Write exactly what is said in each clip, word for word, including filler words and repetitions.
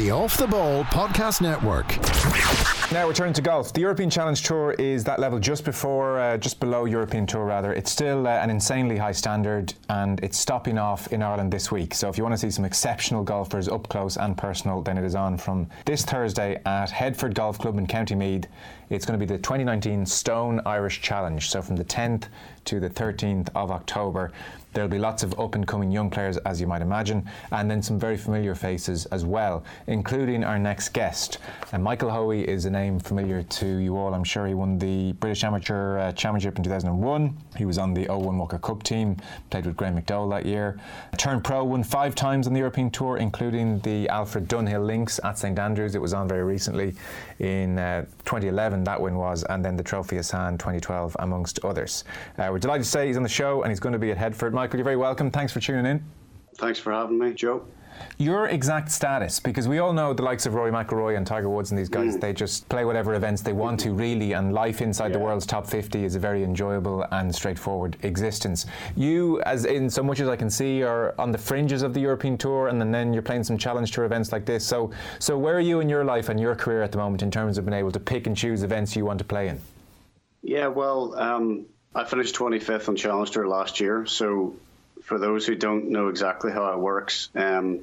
the Off the Ball Podcast Network. Now we're turning to golf. The European Challenge Tour is that level just before, uh, just below European Tour rather. It's still uh, an insanely high standard, and it's stopping off in Ireland this week. So if you want to see some exceptional golfers up close and personal, then it is on from this Thursday at Headford Golf Club in County Meath. It's going to be the twenty nineteen Stone Irish Challenge. So from the tenth to the thirteenth of October. There'll be lots of up-and-coming young players, as you might imagine, and then some very familiar faces as well, including our next guest. And Michael Hoey is a name familiar to you all. I'm sure he won the British Amateur uh, Championship in two thousand one. He was on the oh one Walker Cup team, played with Graham McDowell that year. Turned pro, won five times on the European Tour, including the Alfred Dunhill Links at St Andrews. It was on very recently in uh, twenty eleven, that win was, and then the Trophy Hassan twenty twelve, amongst others. Uh, we're delighted to say he's on the show, and he's going to be at Headford. Michael, you're very welcome. Thanks for tuning in. Thanks for having me, Joe. Your exact status, because we all know the likes of Rory McIlroy and Tiger Woods and these guys, mm. they just play whatever events they want to, really, and life inside yeah. the world's top fifty is a very enjoyable and straightforward existence. You, as in so much as I can see, are on the fringes of the European Tour, and then, then you're playing some Challenge Tour events like this. So, so where are you in your life and your career at the moment in terms of being able to pick and choose events you want to play in? Yeah, well, um, I finished twenty-fifth on Challenge Tour last year, so for those who don't know exactly how it works, um,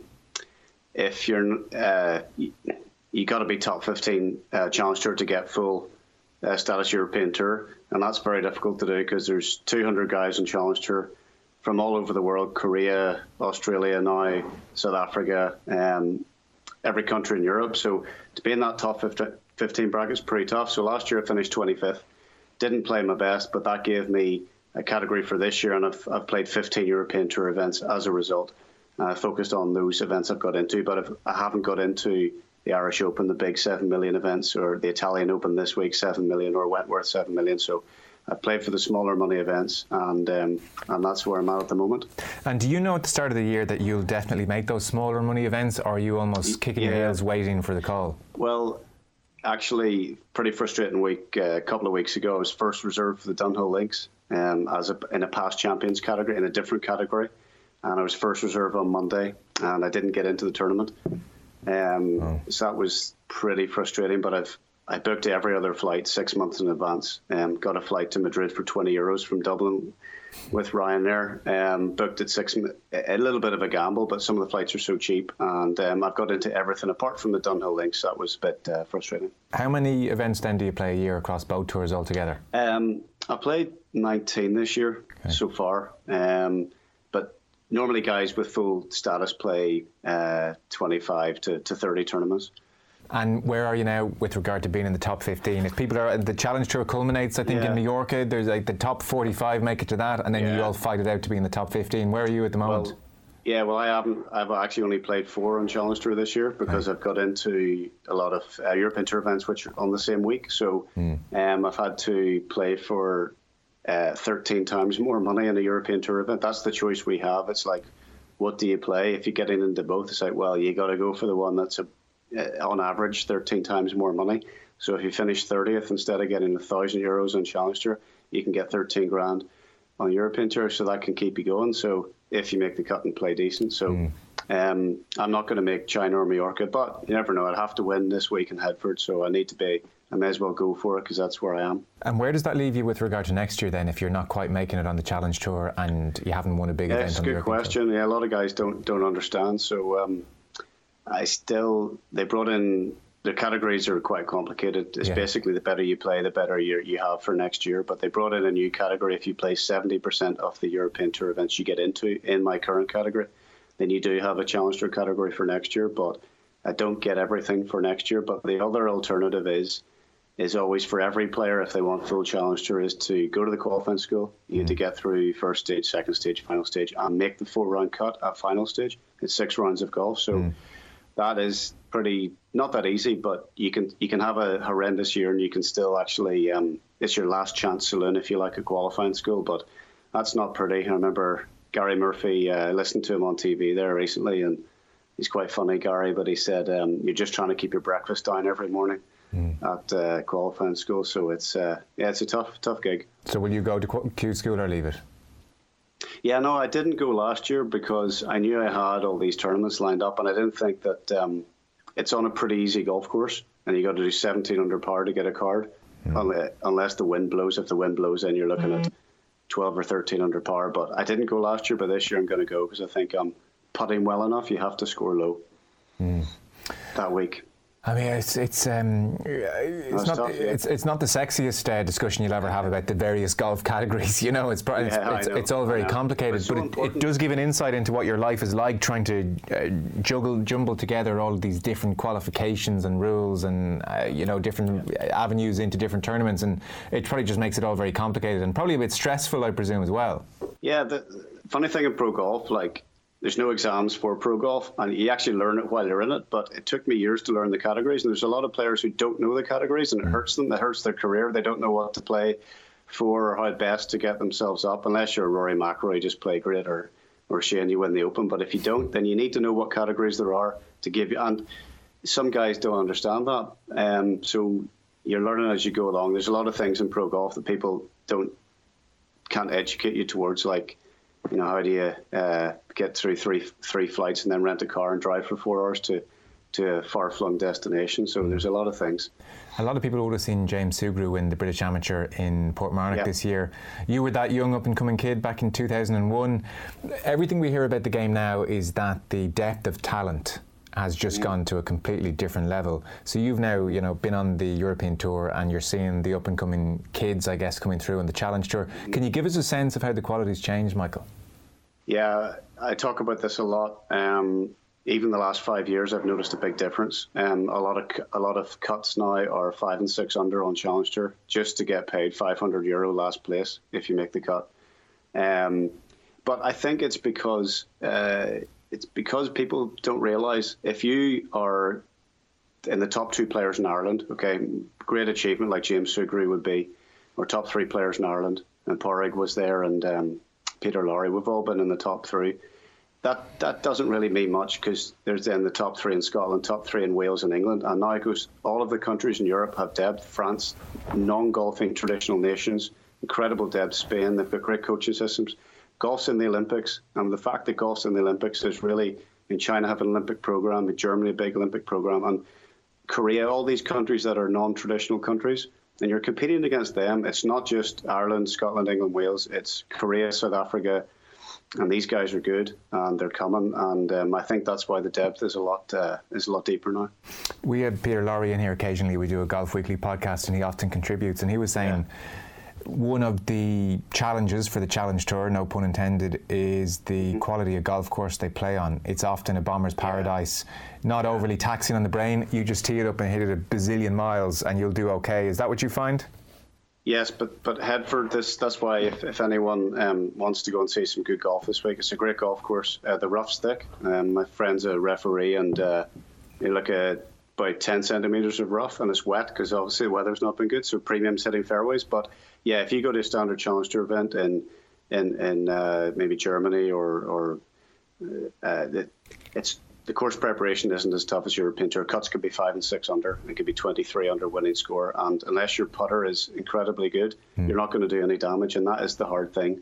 if you're, uh, you, you got to be top fifteen uh, Challenge Tour to get full uh, status European Tour, and that's very difficult to do because there's two hundred guys on Challenge Tour from all over the world: Korea, Australia, now South Africa, um, every country in Europe. So to be in that top fifteen bracket is pretty tough. So last year I finished twenty-fifth, didn't play my best, but that gave me a category for this year, and I've, I've played fifteen European Tour events as a result. I uh, focused on those events I've got into, but if I haven't got into the Irish Open, the big seven million events, or the Italian Open this week, seven million, or Wentworth, seven million. So I've played for the smaller money events, and um, and that's where I'm at at the moment. And do you know at the start of the year that you'll definitely make those smaller money events, or are you almost kicking yeah. your heels waiting for the call? Well, actually, pretty frustrating week. Uh, a couple of weeks ago, I was first reserved for the Dunhill Links um, as a, in a past champions category, in a different category. And I was first reserve on Monday, and I didn't get into the tournament. Um, oh. So that was pretty frustrating, but I've I booked every other flight six months in advance. Um, got a flight to Madrid for twenty euros from Dublin with Ryanair. Um, booked it six, a little bit of a gamble, but some of the flights are so cheap. And um, I've got into everything apart from the Dunhill Links. So that was a bit uh, frustrating. How many events then do you play a year across both tours altogether? Um, I played nineteen this year okay. so far. Um, but normally guys with full status play uh, twenty-five to thirty tournaments. And where are you now with regard to being in the top fifteen? If people are, the Challenge Tour culminates, I think, yeah. in Mallorca. There's like the top forty-five make it to that, and then yeah. you all fight it out to be in the top fifteen. Where are you at the moment? Well, yeah, well, I haven't. I've actually only played four on Challenge Tour this year because right. I've got into a lot of uh, European Tour events which are on the same week. So mm. um, I've had to play for uh, thirteen times more money in a European Tour event. That's the choice we have. It's like, what do you play? If you get in into both, it's like, well, you got to go for the one that's a Uh, on average thirteen times more money. So if you finish thirtieth, instead of getting a thousand euros on Challenge Tour, you can get thirteen grand on European Tour, so that can keep you going. So if you make the cut and play decent. So mm. um, I'm not going to make China or Mallorca, but you never know. I'd have to win this week in Headford, so I need to be, I may as well go for it because that's where I am. And where does that leave you with regard to next year then, if you're not quite making it on the Challenge Tour and you haven't won a big yeah, event it's on a the good European question. Tour? Yeah, a lot of guys don't don't understand. So um, I still, they brought in, the categories are quite complicated. It's yeah. basically the better you play, the better you you have for next year. But they brought in a new category. If you play seventy percent of the European Tour events you get into in my current category, then you do have a Challenge Tour category for next year. But I don't get everything for next year. But the other alternative is, is always for every player, if they want full Challenge Tour, is to go to the qualifying school. You mm. have to get through first stage, second stage, final stage, and make the four-round cut at final stage. It's six rounds of golf. So mm. that is pretty, not that easy, but you can you can have a horrendous year and you can still actually, um, it's your last chance saloon if you like a qualifying school, but that's not pretty. I remember Gary Murphy, I uh, listened to him on T V there recently, and he's quite funny, Gary, but he said, um, you're just trying to keep your breakfast down every morning mm. at uh, qualifying school, so it's, uh, yeah, it's a tough, tough gig. So will you go to Q school or leave it? Yeah, no, I didn't go last year because I knew I had all these tournaments lined up, and I didn't think that um, it's on a pretty easy golf course, and you got to do seventeen under par to get a card, mm. unless the wind blows. If the wind blows, then you're looking mm. at twelve or thirteen under par. But I didn't go last year, but this year I'm going to go because I think I'm putting well enough. You have to score low mm. that week. I mean, it's it's um, it's not tough, yeah. it's it's not the sexiest uh, discussion you'll ever have about the various golf categories. You know, it's yeah, it's, it's, it's all very complicated, so but it, it does give an insight into what your life is like, trying to uh, juggle, jumble together all of these different qualifications and rules, and uh, you know, different yeah. avenues into different tournaments, and it probably just makes it all very complicated and probably a bit stressful, I presume, as well. Yeah, the funny thing in pro golf, like, there's no exams for pro golf, and you actually learn it while you're in it. But it took me years to learn the categories, and there's a lot of players who don't know the categories, and it hurts them. It hurts their career. They don't know what to play for or how best to get themselves up. Unless you're Rory McIlroy, just play great, or or Shane, you win the Open. But if you don't, then you need to know what categories there are to give you. And some guys don't understand that. Um, so you're learning as you go along. There's a lot of things in pro golf that people don't can't educate you towards, like, you know, how do you uh, get through three three flights and then rent a car and drive for four hours to, to a far-flung destination? So there's a lot of things. A lot of people would have seen James Sugrue win the British Amateur in Portmarnock yeah. this year. You were that young up-and-coming kid back in two thousand one. Everything we hear about the game now is that the depth of talent has just yeah. gone to a completely different level. So you've now, you know, been on the European Tour, and you're seeing the up-and-coming kids, I guess, coming through on the Challenge Tour. Can you give us a sense of how the quality's changed, Michael? Yeah, I talk about this a lot. Um, even the last five years, I've noticed a big difference. Um, a lot of a lot of cuts now are five and six under on Challenge Tour, just to get paid five hundred euro last place if you make the cut. Um, but I think it's because uh, it's because people don't realise, if you are in the top two players in Ireland, okay, great achievement like James Sugrue would be, or top three players in Ireland, and Pádraig was there, and um, Peter Lowry, we've all been in the top three. That that doesn't really mean much, because there's then the top three in Scotland, top three in Wales and England, and now it goes, all of the countries in Europe have depth. France, non-golfing traditional nations, incredible depth. Spain, they've got great coaching systems. Golf's in the Olympics, and the fact that golf's in the Olympics is really, in China have an Olympic program, in Germany a big Olympic program, and Korea, all these countries that are non-traditional countries, and you're competing against them. It's not just Ireland, Scotland, England, Wales. It's Korea, South Africa, and these guys are good, and they're coming. And um, I think that's why the depth is a lot uh, is a lot deeper now. We had Peter Lowry in here occasionally. We do a Golf Weekly podcast, and he often contributes. And he was saying, yeah. one of the challenges for the Challenge Tour, no pun intended, is the mm-hmm. quality of golf course they play on. It's often a bomber's paradise, yeah. not overly taxing on the brain. You just tee it up and hit it a bazillion miles and you'll do okay. Is that what you find? Yes, but but Headford, this that's why if, if anyone um, wants to go and see some good golf this week, it's a great golf course. Uh, the rough's thick. Um, my friend's a referee, and uh, you look at about ten centimetres of rough, and it's wet because obviously the weather's not been good, so premium's hitting fairways. But yeah, if you go to a standard Challenge Tour event in in in uh, maybe Germany or or uh, the, it's the course preparation isn't as tough as European Tour. Cuts could be five and six under. It could be twenty-three under winning score, and unless your putter is incredibly good, mm. you're not going to do any damage, and that is the hard thing.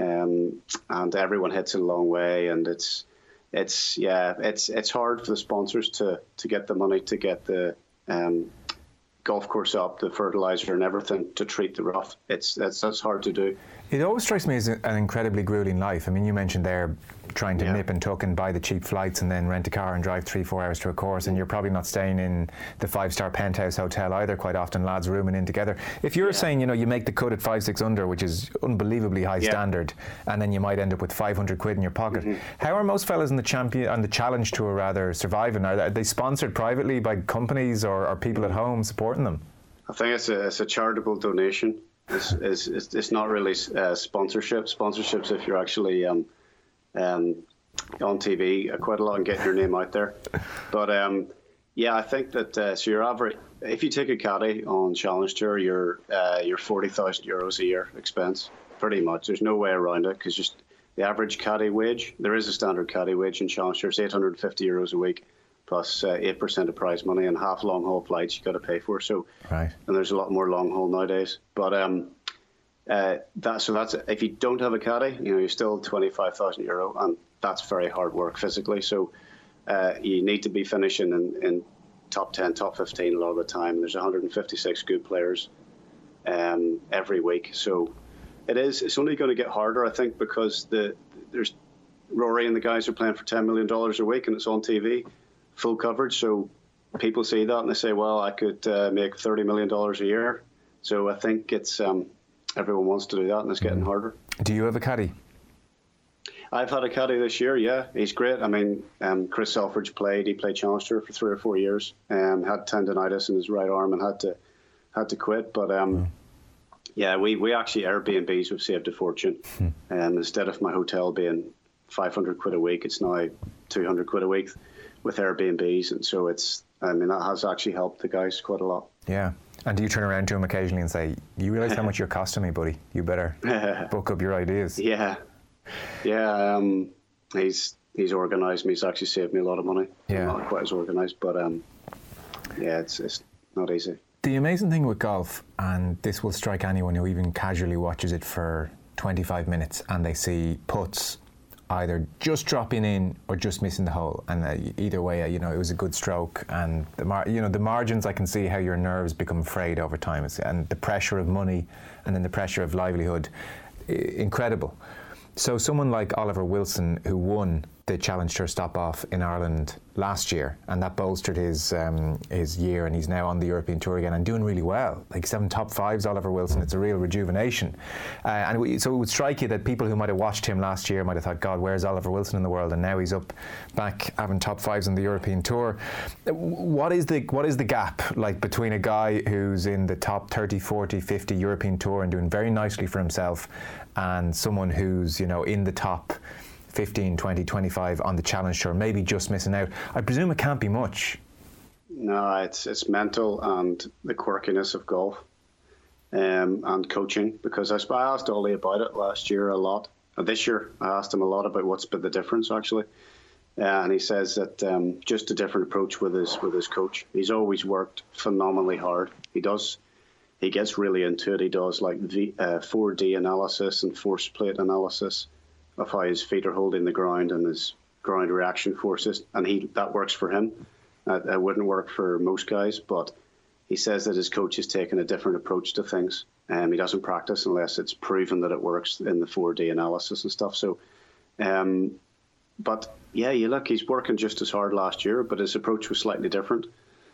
Um, and everyone hits it a long way, and it's it's yeah, it's it's hard for the sponsors to to get the money to get the um, golf course up, the fertilizer and everything to treat the rough. It's that's that's hard to do. It always strikes me as an incredibly grueling life. I mean, you mentioned there trying to yeah. nip and tuck and buy the cheap flights and then rent a car and drive three, four hours to a course, and you're probably not staying in the five-star penthouse hotel either. Quite often lads rooming in together. If you're yeah. saying, you know, you make the cut at five, six under, which is unbelievably high yeah. standard, and then you might end up with five hundred quid in your pocket. Mm-hmm. How are most fellas in the champion on the Challenge Tour rather surviving? Are they, are they sponsored privately by companies, or are people at home supporting them? I think it's a, it's a charitable donation. It's, it's, it's, it's not really uh, sponsorship. Sponsorships if you're actually um, um, on T V uh, quite a lot and getting your name out there. But um, yeah, I think that uh, so your average, if you take a caddy on Challenge Tour, you're uh, you're forty thousand euros a year expense, pretty much. There's no way around it, because just the average caddy wage, there is a standard caddy wage in Challenge Tour, it's eight hundred fifty euros a week. Plus uh, eight percent of prize money, and half long haul flights you got to pay for. So, right. And there's a lot more long haul nowadays. But um, uh, that so that's if you don't have a caddy, you know, you're still twenty-five thousand euro, and that's very hard work physically. So uh, you need to be finishing in, in top ten, top fifteen a lot of the time. There's one hundred fifty-six good players um, every week. So it is. It's only going to get harder, I think, because the there's Rory and the guys are playing for ten million dollars a week, and it's on T V, full coverage. So people see that and they say, well, I could uh, make thirty million dollars a year. So I think it's um, everyone wants to do that, and it's getting harder. Do you have a caddy? I've had a caddy this year, yeah. He's great. I mean, um, Chris Selfridge played. He played Challenger for three or four years. Um, had tendonitis in his right arm and had to had to quit. But um, mm. yeah, we, we actually Airbnbs have saved a fortune. Mm. Um, instead of my hotel being five hundred quid a week, it's now two hundred quid a week with Airbnbs, and so it's. I mean, that has actually helped the guys quite a lot. Yeah. And do you turn around to him occasionally and say, "You realise how much you're costing me, buddy? You better book up your ideas." Yeah. Yeah, um, he's he's organised me. He's actually saved me a lot of money. Yeah. I'm not quite as organised, but um, yeah, it's it's not easy. The amazing thing with golf, and this will strike anyone who even casually watches it for twenty-five minutes, and they see putts either just dropping in or just missing the hole, and uh, either way, uh, you know, it was a good stroke, and the mar- you know the margins. I can see how your nerves become frayed over time, and the pressure of money, and then the pressure of livelihood, I- incredible. So someone like Oliver Wilson, who won the Challenge Tour stop-off in Ireland last year, and that bolstered his um, his year, and he's now on the European Tour again and doing really well. Like seven top fives, Oliver Wilson. It's a real rejuvenation. Uh, and we, so it would strike you that people who might have watched him last year might have thought, God, where's Oliver Wilson in the world? And now he's up back having top fives on the European Tour. What is the what is the gap like between a guy who's in the top thirty, forty, fifty European Tour and doing very nicely for himself, and someone who's, you know, in the top fifteen, twenty, twenty-five on the Challenge Tour, maybe just missing out? I presume it can't be much. No, it's it's mental and the quirkiness of golf um, and coaching, because I, I asked Ollie about it last year a lot. Uh, this year, I asked him a lot about what's been the difference, actually. Uh, and he says that um, just a different approach with his with his coach. He's always worked phenomenally hard. He does. He gets really into it. He does like v, uh, four D analysis and force plate analysis of how his feet are holding the ground and his ground reaction forces, and he that works for him. Uh, it wouldn't work for most guys, but he says that his coach has taken a different approach to things. Um, he doesn't practice unless it's proven that it works in the four D analysis and stuff. So, um, but yeah, you look, he's working just as hard last year, but his approach was slightly different.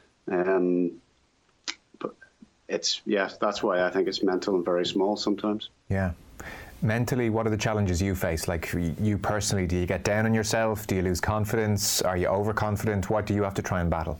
Um, but it's, yeah, that's why I think it's mental and very small sometimes. Yeah. Mentally, what are the challenges you face? Like you personally, do you get down on yourself? Do you lose confidence? Are you overconfident? What do you have to try and battle?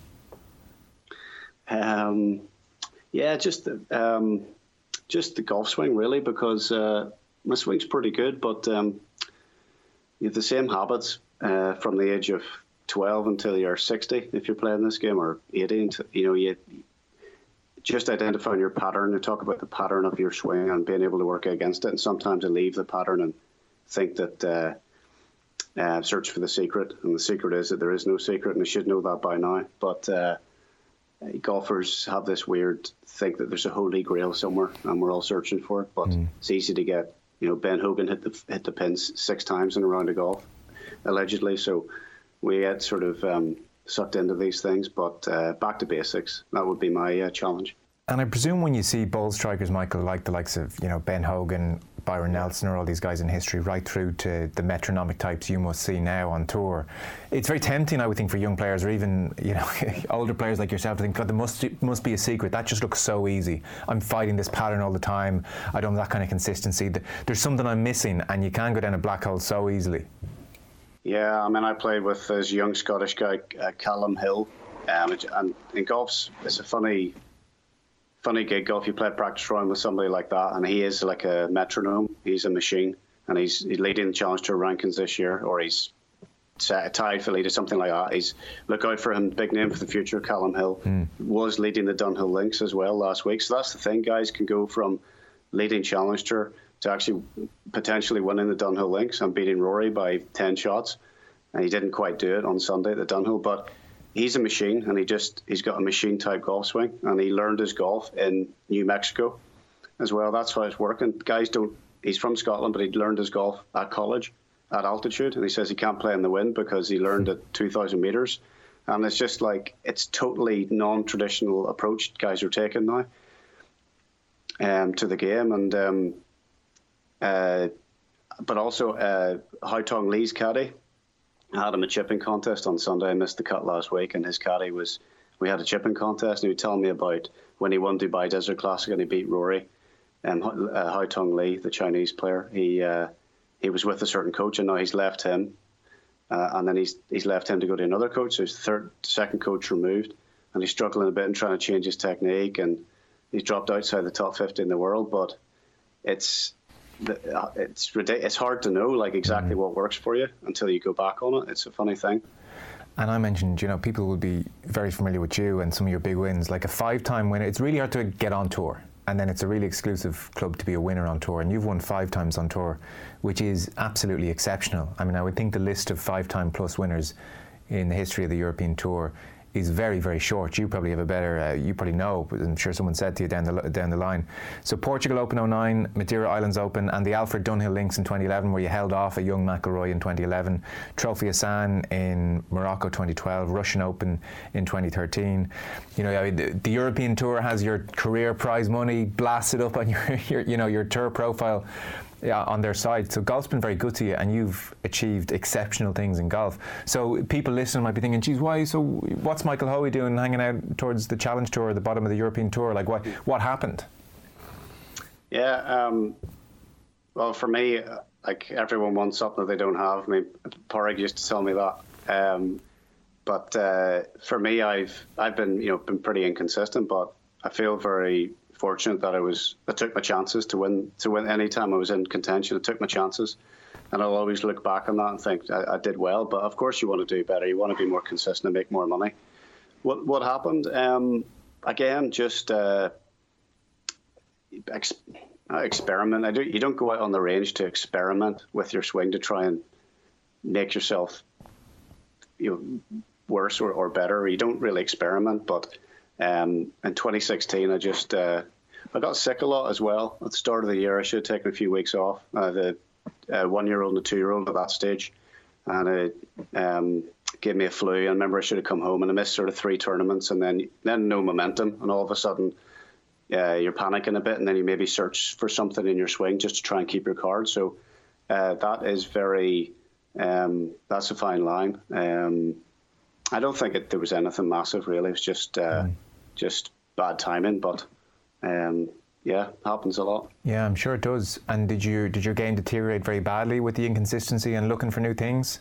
Um, yeah, just the, um, just the golf swing, really, because uh, my swing's pretty good, but um, you have the same habits uh, from the age of twelve until you're sixty if you're playing this game, or eighty. You know, you just identifying your pattern. You talk about the pattern of your swing and being able to work against it. And sometimes I leave the pattern and think that uh, uh, search for the secret. And the secret is that there is no secret, and I should know that by now. But uh, golfers have this weird think that there's a holy grail somewhere, and we're all searching for it. But mm. it's easy to get. You know, Ben Hogan hit the hit the pins six times in a round of golf, allegedly. So we get sort of um, sucked into these things. But uh, back to basics. That would be my uh, challenge. And I presume when you see bold strikers, Michael, like the likes of, you know, Ben Hogan, Byron Nelson, or all these guys in history, right through to the metronomic types you must see now on tour, it's very tempting, I would think, for young players, or even, you know, older players like yourself, to think, God, there must must be a secret. That just looks so easy. I'm fighting this pattern all the time. I don't have that kind of consistency. There's something I'm missing, and you can go down a black hole so easily. Yeah, I mean, I played with this young Scottish guy, uh, Callum Hill, um, and in golf's, it's a funny... Funny gig, golf. You play a practice round with somebody like that, and he is like a metronome. He's a machine, and he's, he's leading the Challenge Tour rankings this year, or he's tied for lead or something like that. He's look out for him, big name for the future. Callum Hill mm. was leading the Dunhill Links as well last week. So that's the thing, guys can go from leading Challenge Tour to actually potentially winning the Dunhill Links and beating Rory by ten shots, and he didn't quite do it on Sunday at the Dunhill, but. He's a machine, and he just he's got a machine type golf swing, and he learned his golf in New Mexico as well. That's how it's working. Guys don't. He's from Scotland, but he learned his golf at college at altitude, and he says he can't play in the wind because he learned at two thousand meters. And it's just like, it's totally non-traditional approach guys are taking now um, to the game. And um, uh, but also uh, Hao Tong Lee's caddy, I had him a chipping contest on Sunday. I missed the cut last week, and his caddy was, we had a chipping contest, and he was telling me about when he won Dubai Desert Classic and he beat Rory, and um, uh, Hao Tong Lee, the Chinese player, he uh, he was with a certain coach, and now he's left him. Uh, and then he's he's left him to go to another coach. So his third, second coach removed, and he's struggling a bit and trying to change his technique. And he's dropped outside the top fifty in the world. But it's it's it's hard to know like exactly mm-hmm. what works for you until you go back on it. It's a funny thing. And I mentioned, you know, people will be very familiar with you and some of your big wins. Like a five-time winner, it's really hard to get on tour. And then it's a really exclusive club to be a winner on tour. And you've won five times on tour, which is absolutely exceptional. I mean, I would think the list of five-time plus winners in the history of the European Tour is very, very short. You probably have a better, uh, you probably know, but I'm sure someone said to you down the down the line. So Portugal Open oh nine, Madeira Islands Open, and the Alfred Dunhill Links in twenty eleven, where you held off a young McIlroy in twenty eleven, Trophy Hassan in Morocco twenty twelve, Russian Open in twenty thirteen. You know, the, the European Tour has your career prize money blasted up on your, your you know, your tour profile. Yeah, on their side. So golf's been very good to you, and you've achieved exceptional things in golf. So people listening might be thinking, geez, why? So what's Michael Hoey doing hanging out towards the Challenge Tour at the bottom of the European Tour? Like, what what happened? Yeah, um, well, for me, like everyone wants something that they don't have. I mean, Parag used to tell me that. Um, but uh, for me, I've I've been you know been pretty inconsistent, but I feel very fortunate that I was I took my chances to win to win any time I was in contention. I took my chances, and I'll always look back on that and think I, I did well. But of course, you want to do better. You want to be more consistent and make more money. What what happened? Um, again, just uh, ex- experiment. I do. You don't go out on the range to experiment with your swing to try and make yourself you know worse or, or better. You don't really experiment, but. Um, in twenty sixteen, I just uh, I got sick a lot as well. At the start of the year, I should have taken a few weeks off. Uh, the uh, one-year-old and the two-year-old at that stage, and it um, gave me a flu. I remember I should have come home, and I missed sort of three tournaments, and then then no momentum, and all of a sudden, uh, you're panicking a bit, and then you maybe search for something in your swing just to try and keep your card. So uh, that is very um, that's a fine line. Um, I don't think it, there was anything massive, really. It was just uh, mm. just bad timing, but um, yeah, happens a lot. Yeah, I'm sure it does. And did you did your game deteriorate very badly with the inconsistency and looking for new things?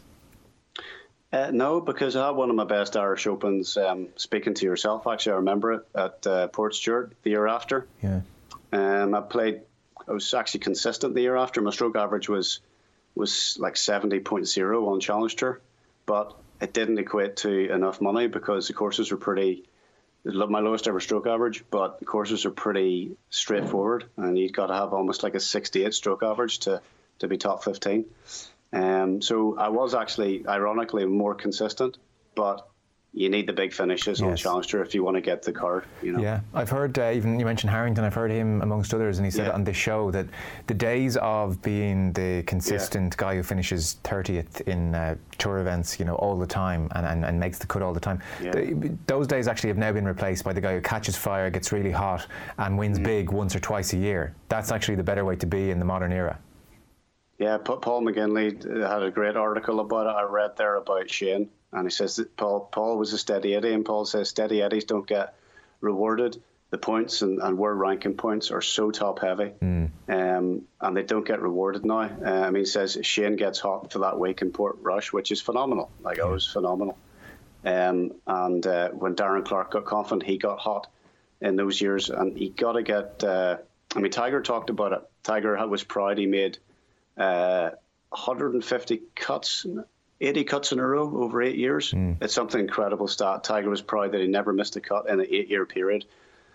Uh, no, because I had one of my best Irish Opens. Um, speaking to yourself, actually, I remember it at uh, Port Stewart the year after. Yeah. Um, I played. I was actually consistent the year after. My stroke average was was like seventy point oh on Challenge Tour, but it didn't equate to enough money because the courses were pretty, my lowest ever stroke average, but the courses are pretty straightforward, and you've got to have almost like a sixty-eight stroke average to, to be top fifteen. Um, so I was actually, ironically, more consistent, but you need the big finishes yes. on Challenge Tour if you want to get the card. You know? Yeah, I've heard, uh, even you mentioned Harrington, I've heard him amongst others, and he said yeah. on this show that the days of being the consistent yeah. guy who finishes thirtieth in uh, tour events, you know, all the time and, and, and makes the cut all the time, yeah. the, those days actually have now been replaced by the guy who catches fire, gets really hot and wins mm. big once or twice a year. That's actually the better way to be in the modern era. Yeah, Paul McGinley had a great article about it. I read there about Shane. And he says that Paul Paul was a steady Eddie, and Paul says steady Eddies don't get rewarded. The points and, and world ranking points are so top heavy, mm. um, and they don't get rewarded now. Uh, I mean, he says Shane gets hot for that week in Portrush, which is phenomenal. Like, yeah. it was phenomenal. Um, and uh, when Darren Clarke got confident, he got hot in those years, and he got to get. Uh, I mean, Tiger talked about it. Tiger was proud he made uh, one hundred fifty cuts. eighty cuts in a row over eight years. Mm. It's something incredible stat. Tiger was proud that he never missed a cut in an eight-year period.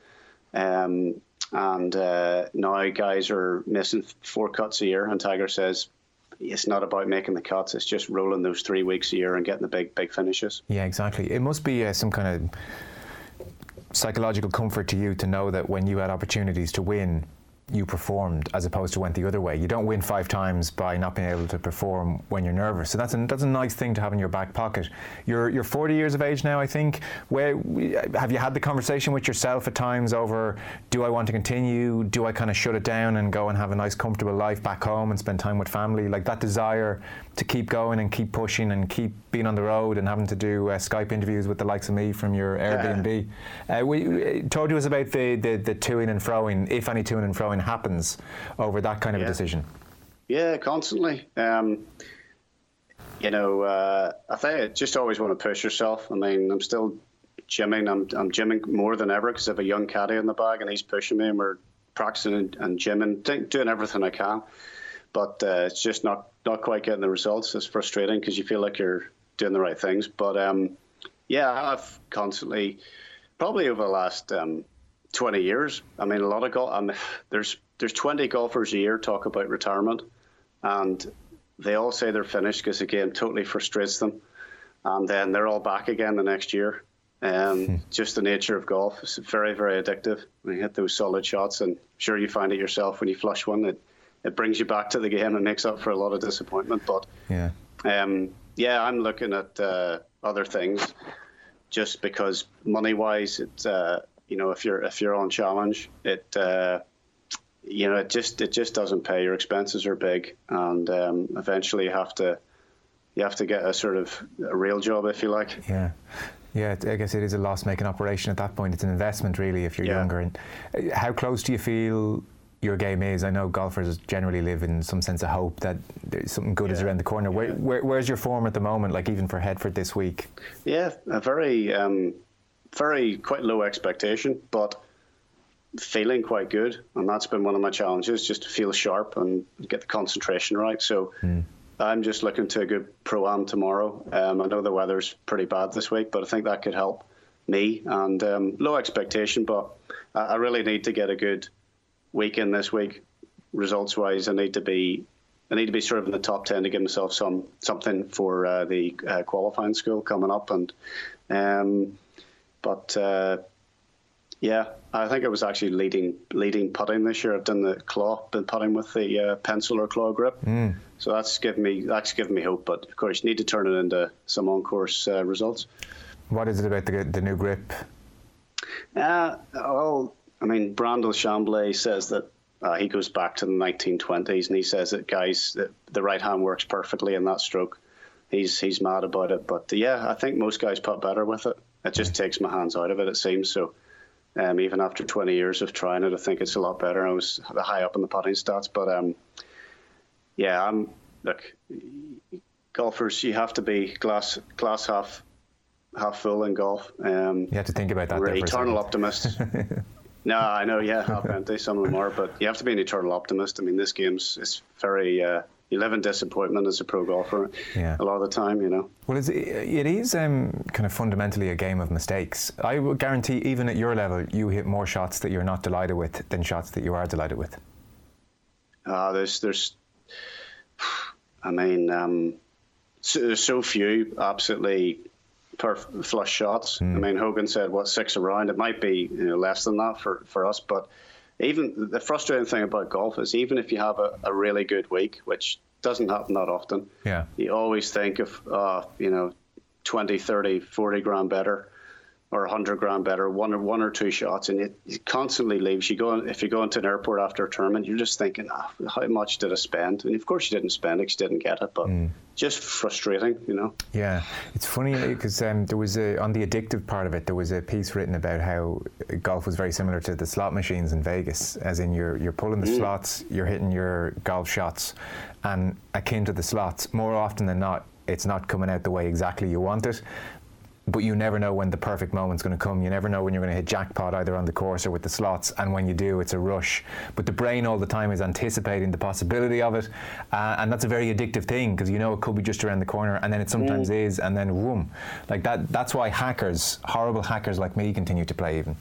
Um, and uh, now guys are missing four cuts a year, and Tiger says it's not about making the cuts, it's just rolling those three weeks a year and getting the big, big finishes. Yeah, exactly. It must be uh, some kind of psychological comfort to you to know that when you had opportunities to win, you performed as opposed to went the other way. You don't win five times by not being able to perform when you're nervous. So that's a, that's a nice thing to have in your back pocket. You're you're forty years of age now, I think. Where have you had the conversation with yourself at times over, do I want to continue? Do I kind of shut it down and go and have a nice comfortable life back home and spend time with family? Like that desire to keep going and keep pushing and keep being on the road and having to do uh, Skype interviews with the likes of me from your Airbnb. Uh, we, talk to us about the, the, the to-ing and fro-ing, if any to-ing and fro-ing happens over that kind of yeah. a decision. Yeah, constantly. Um, you know, uh, I think I just always want to push yourself. I mean, I'm still gymming. I'm, I'm gymming more than ever because I have a young caddy in the bag and he's pushing me and we're practicing and, and gymming, doing everything I can. But uh, it's just not, not quite getting the results. It's frustrating because you feel like you're doing the right things. But um, yeah, I've constantly, probably over the last um, twenty years, I mean, a lot of golf, um, there's there's twenty golfers a year talk about retirement, and they all say they're finished because the game totally frustrates them, and then they're all back again the next year. Um, hmm. Just the nature of golf. It's very, very addictive. When you hit those solid shots, and I'm sure you find it yourself when you flush one, it, it brings you back to the game and makes up for a lot of disappointment. But yeah, um, yeah, I'm looking at uh, other things just because money-wise, it's uh, you know, if you're if you're on challenge, it uh, you know, it just it just doesn't pay. Your expenses are big, and um, eventually you have to you have to get a sort of a real job, if you like. Yeah. Yeah, I guess it is a loss-making operation at that point. It's an investment, really, if you're yeah. younger. And how close do you feel your game is? I know golfers generally live in some sense of hope that there's something good yeah. is around the corner. Where, where, where's your form at the moment, like even for Headford this week? Yeah, a very, um, very quite low expectation, but feeling quite good. And that's been one of my challenges, just to feel sharp and get the concentration right. So mm. I'm just looking to a good Pro-Am tomorrow. Um, I know the weather's pretty bad this week, but I think that could help me. And um, low expectation, but I, I really need to get a good weekend this week. Results-wise, I need to be, I need to be sort of in the top ten to give myself some something for uh, the uh, qualifying school coming up. And um, but uh, yeah, I think I was actually leading leading putting this year. I've done the claw, been putting with the uh, pencil or claw grip. Mm. So that's given me that's given me hope. But of course, you need to turn it into some on-course uh, results. What is it about the the new grip? Uh, well, I mean, Brandel Chambly says that uh, he goes back to the nineteen twenties, and he says that guys, that the right hand works perfectly in that stroke. He's he's mad about it, but uh, yeah, I think most guys putt better with it. It just mm. takes my hands out of it, it seems. So um, even after twenty years of trying it, I think it's a lot better. I was high up in the putting stats, but um, yeah, I'm look, golfers, you have to be glass glass half half full in golf. Um, you have to think about that. We're eternal optimists. No, I know, yeah, half empty, some of them are, but you have to be an eternal optimist. I mean, this game's is very, uh, you live in disappointment as a pro golfer yeah. a lot of the time, you know. Well, it's, it is um, kind of fundamentally a game of mistakes. I would guarantee, even at your level, you hit more shots that you're not delighted with than shots that you are delighted with. Uh, there's, there's, I mean, um, so, there's so few absolutely per flush shots. Mm. I mean, Hogan said, what, six around? It might be, you know, less than that for, for us. But even the frustrating thing about golf is even if you have a, a really good week, which doesn't happen that often, yeah, you always think of, uh, you know, twenty, thirty, forty grand better or one hundred grand better, one or one or two shots, and it, it constantly leaves you going. If you go into an airport after a tournament, you're just thinking, oh, how much did I spend? And of course you didn't spend it because you didn't get it, but mm. just frustrating, you know. Yeah, it's funny because um, there was a, on the addictive part of it, there was a piece written about how golf was very similar to the slot machines in Vegas, as in you're you're pulling the mm. slots, you're hitting your golf shots, and akin to the slots, more often than not, it's not coming out the way exactly you want it. But you never know when the perfect moment's going to come. You never know when you're going to hit jackpot either on the course or with the slots. And when you do, it's a rush. But the brain all the time is anticipating the possibility of it. Uh, and that's a very addictive thing because you know it could be just around the corner and then it sometimes mm. is and then whoom. Like that. That's why hackers, horrible hackers like me, continue to play even.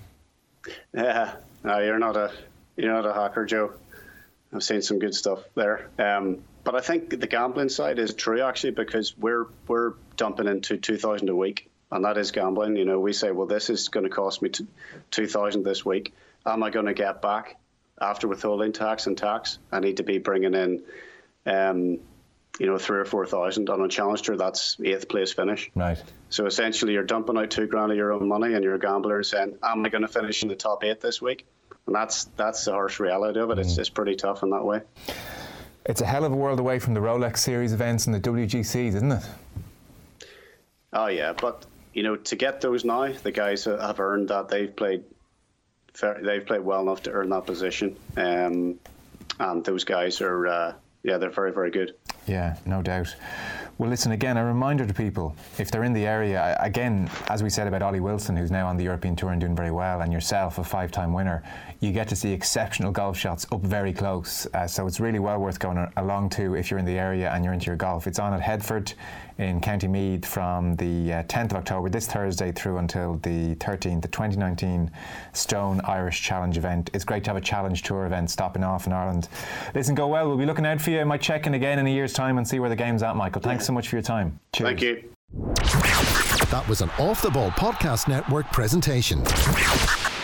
Yeah. No, you're not a, you're not a hacker, Joe. I've seen some good stuff there. Um, but I think the gambling side is true actually because we're we're dumping into two thousand a week, and that is gambling. You know, we say, well, this is going to cost me two thousand this week. Am I going to get back after withholding tax and tax, I need to be bringing in, um, you know, three or four thousand. On a Challenge Tour, that's eighth place finish. Right. So essentially, you're dumping out two grand of your own money, and you're a gambler and saying, "Am I going to finish in the top eight this week?" And that's that's the harsh reality of it. Mm. It's it's pretty tough in that way. It's a hell of a world away from the Rolex Series events and the W G Cs, isn't it? Oh yeah, but you know, to get those now, the guys have earned that. They've played. They've played well enough to earn that position, um, and those guys are, uh, yeah, they're very, very good. Yeah, no doubt. Well, listen, again, a reminder to people, if they're in the area, again, as we said about Ollie Wilson, who's now on the European Tour and doing very well, and yourself, a five-time winner, you get to see exceptional golf shots up very close. Uh, so it's really well worth going along to if you're in the area and you're into your golf. It's on at Headford in County Meath from the uh, tenth of October, this Thursday, through until the thirteenth, the twenty nineteen Stone Irish Challenge event. It's great to have a Challenge Tour event stopping off in Ireland. Listen, go well. We'll be looking out for you. I might check in again in a year's time and see where the game's at, Michael. Thanks so much for your time. Cheers. Thank you. That was an Off the Ball Podcast Network presentation.